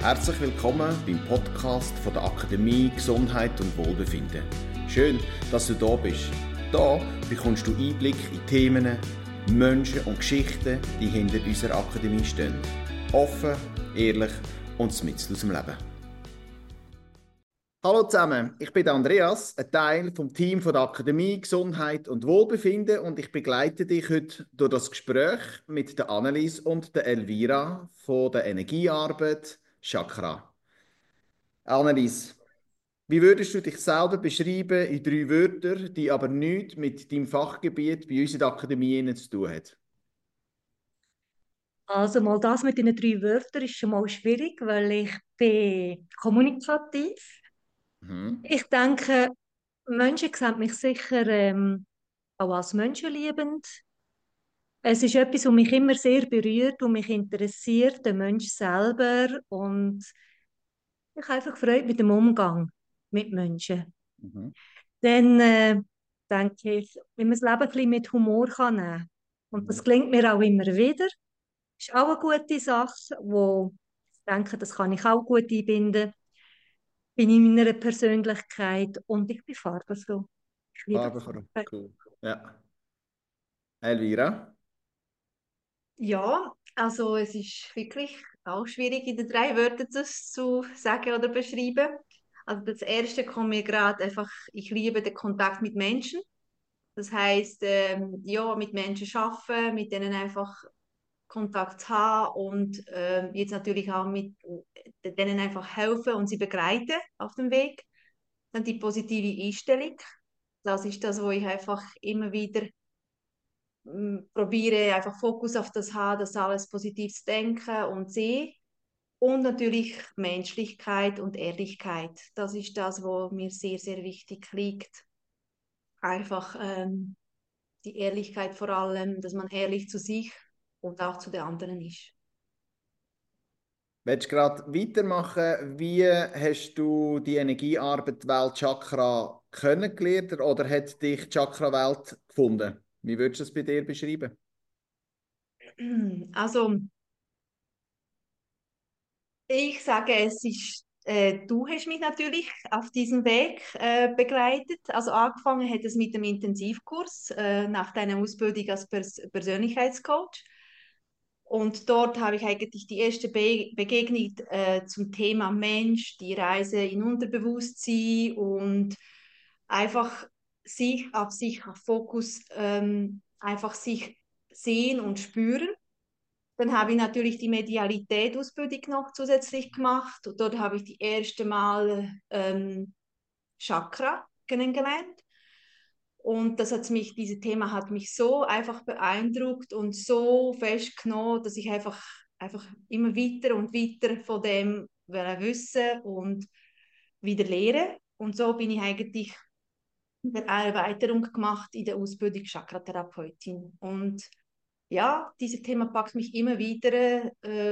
Herzlich willkommen beim Podcast von der Akademie Gesundheit und Wohlbefinden. Schön, dass du da bist. Da bekommst du Einblick in Themen, Menschen und Geschichten, die hinter unserer Akademie stehen. Offen, ehrlich und mitten aus dem Leben. Hallo zusammen, ich bin Andreas, ein Teil vom Team von der Akademie Gesundheit und Wohlbefinden und ich begleite dich heute durch das Gespräch mit der Annelies und der Elvira von der Energiearbeit Chakra. Annelies, wie würdest du dich selber beschreiben in 3 Wörtern, die aber nichts mit deinem Fachgebiet bei uns in der Akademie zu tun haben? Also mal das mit den 3 Wörtern ist schon mal schwierig, weil ich bin kommunikativ. Mhm. Ich denke, Menschen sehen mich sicher auch als menschenliebend. Es ist etwas, was mich immer sehr berührt, was mich interessiert, der Mensch selber. Und ich habe einfach Freude mit dem Umgang mit Menschen. Mhm. Dann denke ich, wenn man das Leben ein bisschen mit Humor kann nehmen. Und Mhm. das gelingt mir auch immer wieder. Ist auch eine gute Sache, wo ich denke, das kann ich auch gut einbinden. Bin in meiner Persönlichkeit und ich bin farbenfroh. Ich liebe Farbenfroh, Farben. cool. Ja. Elvira? Ja, also es ist wirklich auch schwierig in den 3 Wörtern zu sagen oder beschreiben. Also das erste kommt mir gerade einfach, ich liebe den Kontakt mit Menschen. Das heißt, ja, mit Menschen arbeiten, mit denen einfach Kontakt zu haben und jetzt natürlich auch mit denen einfach helfen und sie begleiten auf dem Weg. Dann die positive Einstellung. Das ist das, wo ich einfach immer wieder probiere einfach Fokus auf das haben, das alles positiv zu denken und sehen. Und natürlich Menschlichkeit und Ehrlichkeit. Das ist das, was mir sehr, sehr wichtig liegt. Einfach die Ehrlichkeit vor allem, dass man ehrlich zu sich und auch zu den anderen ist. Willst du gerade weitermachen? Wie hast du die Energiearbeit Welt Chakra kennengelernt oder hat dich die Chakra-Welt gefunden? Wie würdest du es bei dir beschreiben? Also, ich sage, es ist, du hast mich natürlich auf diesem Weg begleitet. Also angefangen hat es mit dem Intensivkurs nach deiner Ausbildung als Persönlichkeitscoach. Und dort habe ich eigentlich die erste Begegnung zum Thema Mensch, die Reise in Unterbewusstsein und einfach sich auf Fokus, einfach sich sehen und spüren. Dann habe ich natürlich die Medialität-Ausbildung noch zusätzlich gemacht. Und dort habe ich die erste Mal Chakra kennengelernt. Und dieses Thema hat mich so einfach beeindruckt und so festgenommen, dass ich einfach immer weiter und weiter von dem wissen und wieder lehre. Und so bin ich eigentlich eine Erweiterung gemacht in der Ausbildung Chakratherapeutin. Und ja, dieses Thema packt mich immer wieder.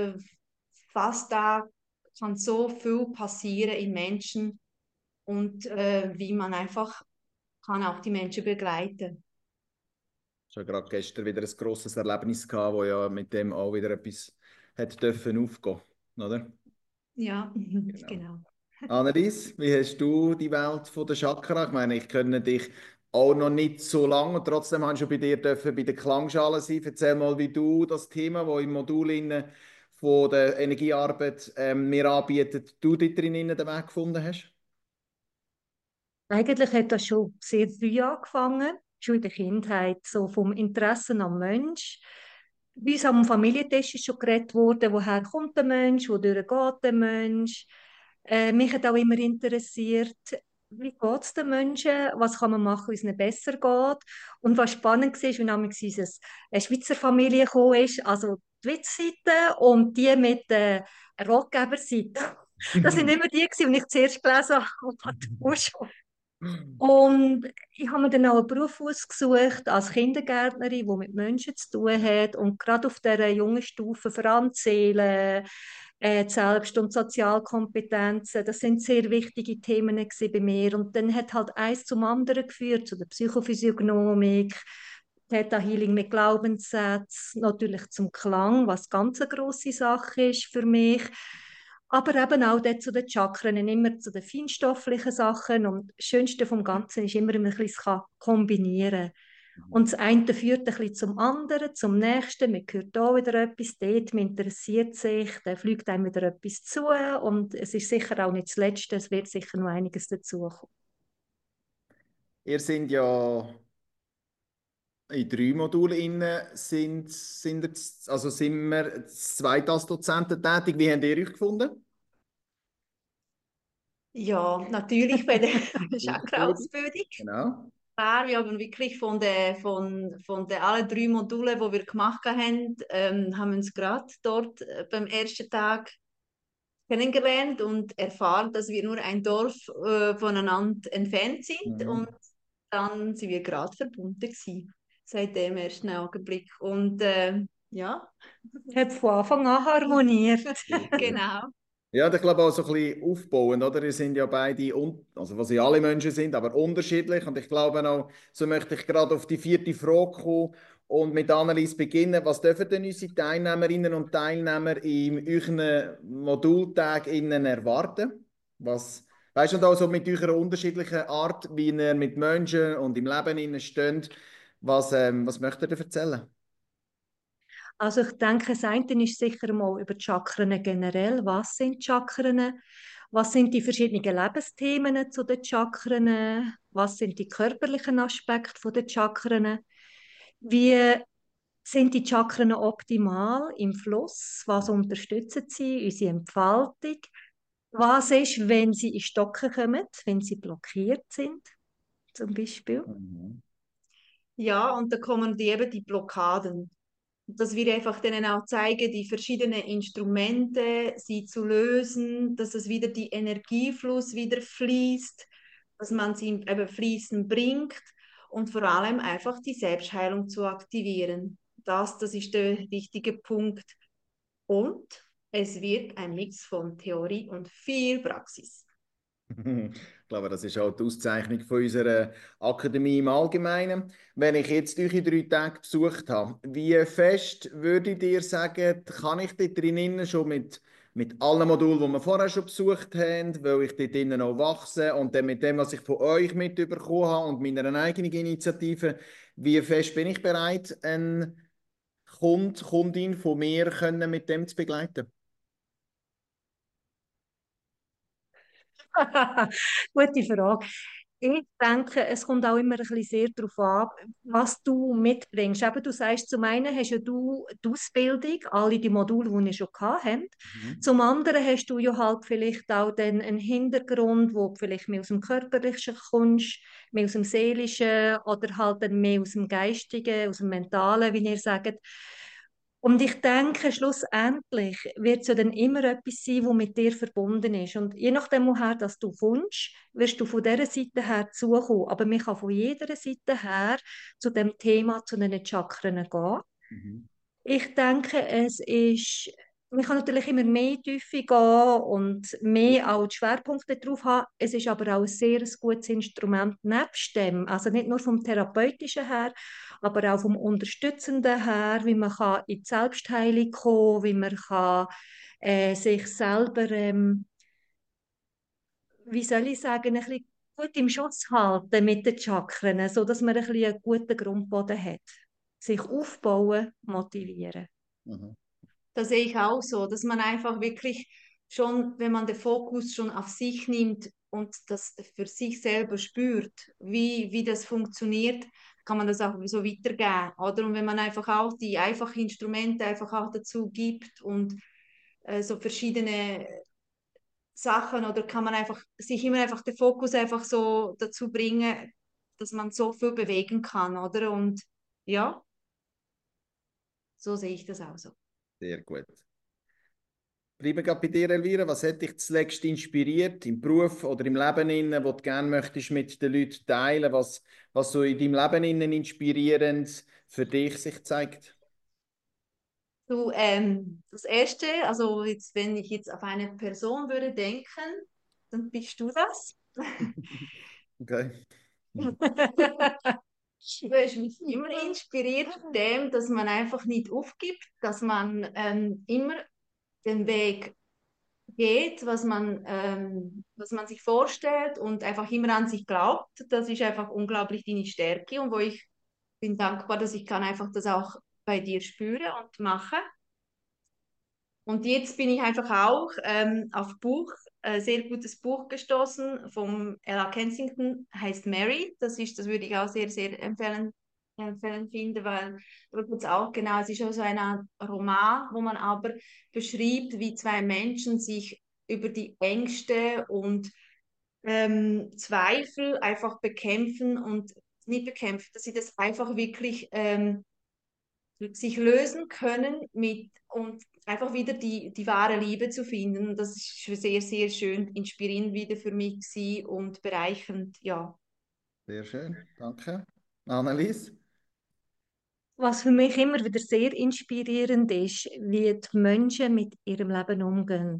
Fast da kann so viel passieren in Menschen und wie man einfach kann auch die Menschen begleiten. Ich hatte gerade gestern wieder ein grosses Erlebnis gehabt, wo ja mit dem auch wieder etwas hat dürfen aufgehen, oder? Ja, Genau. genau. Annelies, wie hast du die Welt von der Chakra? Ich meine, ich kenne dich auch noch nicht so lange und trotzdem habe ich schon bei dir dürfen bei der Klangschale sein. Erzähl mal, wie du das Thema, das im Modul von der Energiearbeit mir anbietet, du dort drinnen den Weg gefunden hast. Eigentlich hat das schon sehr früh angefangen, schon in der Kindheit, so vom Interesse am Mensch. Bei uns am Familientisch ist schon geredet worden, woher kommt der Mensch, wodurch geht der Mensch. Mich hat auch immer interessiert, wie geht es den Menschen, was kann man machen, wie es ihnen besser geht. Und was spannend war, wenn damals eine Schweizer Familie gekommen ist, also die Witzseite und die mit der Ratgeberseite. Das sind immer die, die ich zuerst gelesen habe. Und schon. Und ich habe mir dann auch einen Beruf ausgesucht als Kindergärtnerin, die mit Menschen zu tun hat. Und gerade auf dieser jungen Stufe Veranzählen, die Selbst- und Sozialkompetenzen, das sind sehr wichtige Themen gewesen bei mir. Und dann hat halt eins zum anderen geführt, zu der Psychophysiognomik, Theta Healing mit Glaubenssätzen, natürlich zum Klang, was ganz eine grosse Sache ist für mich. Aber eben auch dort zu den Chakren, immer zu den feinstofflichen Sachen. Und das Schönste vom Ganzen ist immer, wenn man ein bisschen es kombinieren kann. Und das eine führt ein bisschen zum anderen, zum nächsten. Man hört da wieder etwas, dort, man interessiert sich, dann fliegt einem wieder etwas zu. Und es ist sicher auch nicht das Letzte, es wird sicher noch einiges dazukommen. Ihr seid ja in 3 Modulen inne, sind wir zwei als Dozenten tätig. Wie habt ihr euch gefunden? Ja, natürlich bei der Chakra-Ausbildung. Genau. Klar, wir haben wirklich von den alle 3 Modulen, die wir gemacht haben, haben wir uns gerade dort beim ersten Tag kennengelernt und erfahren, dass wir nur ein Dorf voneinander entfernt sind und Mhm. dann sind wir gerade verbunden gewesen, seit dem ersten Augenblick. Und ja, Hat von Anfang an harmoniert. genau. Ja, und ich glaube auch so ein bisschen aufbauend, oder? Wir sind ja beide, also was ja alle Menschen sind, aber unterschiedlich. Und ich glaube auch, so möchte ich gerade auf die 4. Frage kommen und mit Annelies beginnen. Was dürfen denn unsere Teilnehmerinnen und Teilnehmer in euren Modultag innen erwarten? Was, weißt du, da so mit eurer unterschiedlichen Art, wie ihr mit Menschen und im Leben innen steht, was möchtet ihr erzählen? Also ich denke, das eine ist sicher mal über die Chakren generell. Was sind Chakren? Was sind die verschiedenen Lebensthemen zu den Chakren? Was sind die körperlichen Aspekte der Chakren? Wie sind die Chakren optimal im Fluss? Was unterstützen sie? Unsere Entfaltung? Was ist, wenn sie in Stocken kommen, wenn sie blockiert sind, zum Beispiel? Mhm. Ja, und da kommen eben die Blockaden. Dass wir einfach denen auch zeigen, die verschiedenen Instrumente, sie zu lösen, dass es wieder die Energiefluss wieder fließt, dass man sie eben fließen bringt und vor allem einfach die Selbstheilung zu aktivieren. Das ist der wichtige Punkt. Und es wird ein Mix von Theorie und viel Praxis. Ich glaube, das ist auch die Auszeichnung von unserer Akademie im Allgemeinen. Wenn ich jetzt eure 3 Tage besucht habe, wie fest würdet ihr sagen, kann ich dort drinnen schon mit allen Modulen, die wir vorher schon besucht haben, weil ich dort drinnen auch wachse und dann mit dem, was ich von euch mitbekommen habe und meiner eigenen Initiative, wie fest bin ich bereit, einen Kundin von mir können mit dem zu begleiten? Gute Frage. Ich denke, es kommt auch immer ein bisschen sehr darauf an, was du mitbringst. Eben, du sagst, zum einen hast ja du die Ausbildung, alle die Module, die wir schon hatten. Mhm. Zum anderen hast du ja halt vielleicht auch dann einen Hintergrund, wo du vielleicht mehr aus dem Körperlichen kommst, mehr aus dem Seelischen oder halt dann mehr aus dem Geistigen, aus dem Mentalen, wie ihr sagt. Und ich denke, schlussendlich wird es ja dann immer etwas sein, was mit dir verbunden ist. Und je nachdem, woher das du kommst, wirst du von dieser Seite her zukommen. Aber man kann von jeder Seite her zu dem Thema, zu den Chakren gehen. Mhm. Ich denke, es ist, man kann natürlich immer mehr in die Tiefe gehen und mehr auch die Schwerpunkte drauf haben. Es ist aber auch ein sehr gutes Instrument nebst dem. Also nicht nur vom Therapeutischen her, aber auch vom Unterstützenden her, wie man kann in die Selbstheilung kommen, wie man kann, sich selber, wie soll ich sagen, ein bisschen gut im Schutz halten mit den Chakren, sodass man ein bisschen einen guten Grundboden hat. Sich aufbauen, motivieren. Mhm. Das sehe ich auch so, dass man einfach wirklich schon, wenn man den Fokus schon auf sich nimmt und das für sich selber spürt, wie das funktioniert, kann man das auch so weitergeben, oder? Und wenn man einfach auch die einfachen Instrumente einfach auch dazu gibt und so verschiedene Sachen, oder kann man einfach sich immer einfach den Fokus einfach so dazu bringen, dass man so viel bewegen kann, oder? Und ja, so sehe ich das auch so. Sehr gut. Bleiben gerade bei dir, Elvira. Was hat dich zuletzt inspiriert im Beruf oder im Leben, innen, wo du gerne möchtest mit den Leuten teilen, was so in deinem Leben innen inspirierend für dich sich zeigt? Du, das Erste, also jetzt, wenn ich jetzt auf eine Person würde denken, dann bist du das. Okay. Du hast mich immer inspiriert von dem, dass man einfach nicht aufgibt, dass man immer den Weg geht, was man sich vorstellt und einfach immer an sich glaubt. Das ist einfach unglaublich deine Stärke und wo ich bin dankbar, dass ich kann einfach das auch bei dir spüren und mache. Und jetzt bin ich einfach auch auf Buch, sehr gutes Buch gestoßen vom Ella Kensington, heißt Mary. Das würde ich auch sehr, sehr empfehlen finden, weil da geht es auch genau, es ist auch so ein Art Roman, wo man aber beschreibt, wie zwei Menschen sich über die Ängste und Zweifel einfach bekämpfen und nicht bekämpfen, dass sie das einfach wirklich sich lösen können und einfach wieder die wahre Liebe zu finden. Das ist sehr, sehr schön, inspirierend wieder für mich gewesen und bereichernd, ja. Sehr schön, danke. Annelies? Was für mich immer wieder sehr inspirierend ist, wie die Menschen mit ihrem Leben umgehen.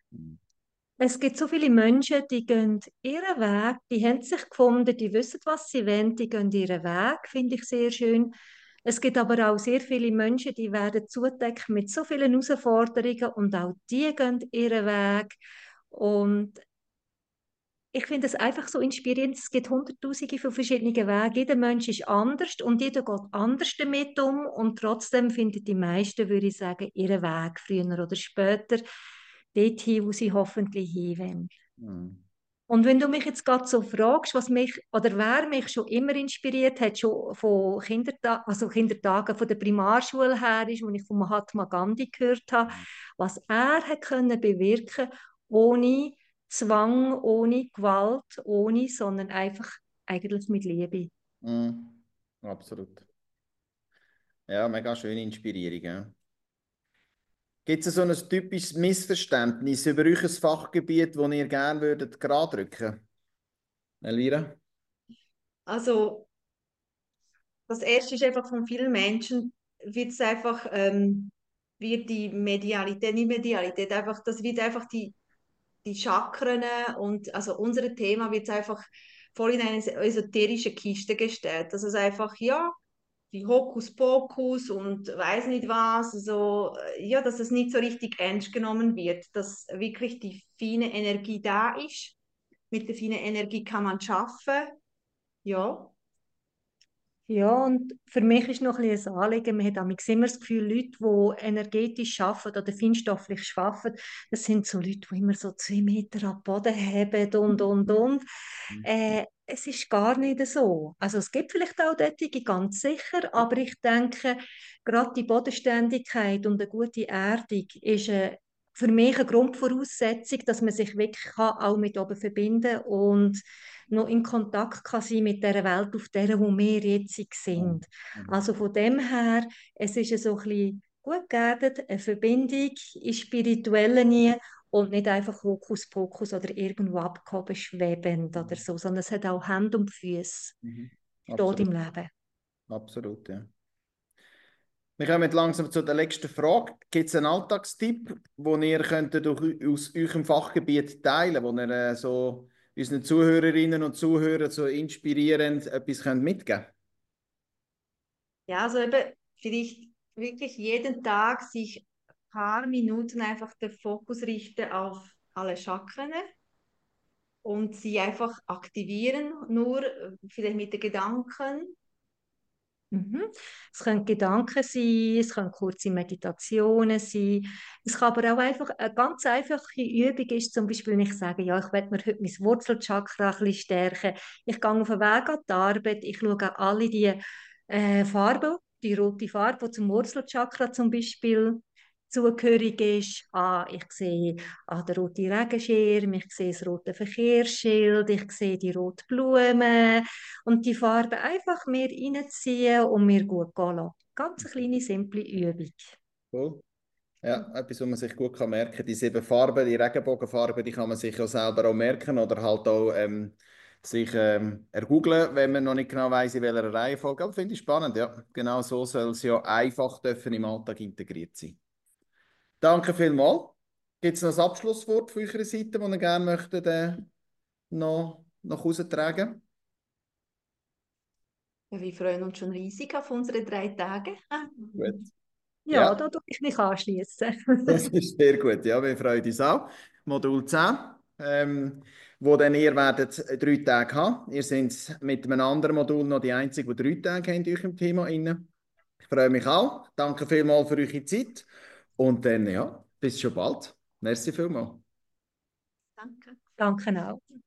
Es gibt so viele Menschen, die gehen ihren Weg, die haben sich gefunden, die wissen, was sie wollen, die gehen ihren Weg, finde ich sehr schön. Es gibt aber auch sehr viele Menschen, die werden zugedeckt mit so vielen Herausforderungen und auch die gehen ihren Weg. Und ich finde es einfach so inspirierend. Es gibt Hunderttausende von verschiedenen Wegen. Jeder Mensch ist anders und jeder geht anders damit um. Und trotzdem finden die meisten, würde ich sagen, ihren Weg früher oder später dorthin, wo sie hoffentlich hinwollen. Mhm. Und wenn du mich jetzt gerade so fragst, was mich oder wer mich schon immer inspiriert hat, schon von Kindertagen von der Primarschule her ist, wo ich von Mahatma Gandhi gehört habe, was er hat können bewirken, ohne Zwang, ohne Gewalt, ohne, sondern einfach eigentlich mit Liebe. Mhm. Absolut. Ja, mega schöne Inspirierung. Ja. Gibt es so ein typisches Missverständnis über euer Fachgebiet, das ihr gerne würdet gerade rücken? Elvira? Also das Erste ist einfach von vielen Menschen wird es einfach, wird die Medialität, nicht Medialität, einfach, das wird einfach die Chakren und also unser Thema wird einfach voll in eine esoterische Kiste gestellt. Das ist einfach, ja, die Hokuspokus und weiß nicht was, so, ja, dass es nicht so richtig ernst genommen wird, dass wirklich die feine Energie da ist. Mit der feinen Energie kann man schaffen, ja. Ja, und für mich ist noch ein bisschen ein Anliegen, man hat manchmal immer das Gefühl, Leute, die energetisch arbeiten oder feinstofflich arbeiten, das sind so Leute, die immer so 2 Meter ab Boden haben und. Es ist gar nicht so. Also es gibt vielleicht auch solche, ganz sicher, aber ich denke, gerade die Bodenständigkeit und eine gute Erdung ist für mich eine Grundvoraussetzung, dass man sich wirklich auch mit oben verbinden kann und noch in Kontakt kann sein mit der Welt, auf der wo wir jetzt Mhm. sind. Mhm. Also von dem her, es ist so ein bisschen gut geerdet, eine Verbindung in spirituellen nie und nicht einfach Hokuspokus oder irgendwo abgehoben schwebend oder so, sondern es hat auch Hände und Füße, Mhm. steht im Absolut, Leben. absolut, ja. Wir kommen langsam zu der letzten Frage. Gibt es einen Alltagstipp, den ihr könntet aus eurem Fachgebiet teilen könnt, wo ihr so unseren Zuhörerinnen und Zuhörern so inspirierend etwas mitgeben könnt? Ja, also eben vielleicht wirklich jeden Tag sich ein paar Minuten einfach den Fokus richten auf alle Chakren und sie einfach aktivieren, nur vielleicht mit den Gedanken. Mhm. Es können Gedanken sein, es können kurze Meditationen sein. Es kann aber auch einfach eine ganz einfache Übung ist, zum Beispiel, wenn ich sage, ja, ich werde mir heute mein Wurzelchakra ein bisschen stärken. Ich gehe auf den Weg an die Arbeit, ich schaue alle die Farben, die rote Farbe, die zum Wurzelchakra zum Beispiel zugehörig ist. Ich sehe den roten Regenschirm, ich sehe das rote Verkehrsschild, ich sehe die rote Blume und die Farben einfach mehr reinziehen und mir gut gehen lassen. Ganz eine kleine, simple Übung. Cool. Ja, etwas, was man sich gut merken kann. Die 7 Farben, die Regenbogenfarben, die kann man sich ja selber auch merken oder halt auch sich ergoogeln, wenn man noch nicht genau weiss, in welcher Reihenfolge. Aber finde ich spannend, ja. Genau so soll es ja einfach dürfen im Alltag integriert sein. Danke vielmals. Gibt es noch ein Abschlusswort von eurer Seite, das ihr gerne möchtet, noch nach Hause tragen? Ja, wir freuen uns schon riesig auf unsere 3 Tage. Gut. Ja, Ja, da tue ich mich anschließen. das ist sehr gut. Ja, wir freuen uns auch. Modul 10, wo dann ihr werdet 3 Tage haben. Ihr seid mit einem anderen Modul noch die Einzigen, die 3 Tage haben in eurem Thema inne. Ich freue mich auch. Danke vielmals für eure Zeit. Und dann, ja, bis schon bald. Merci vielmals. Danke. Danke auch.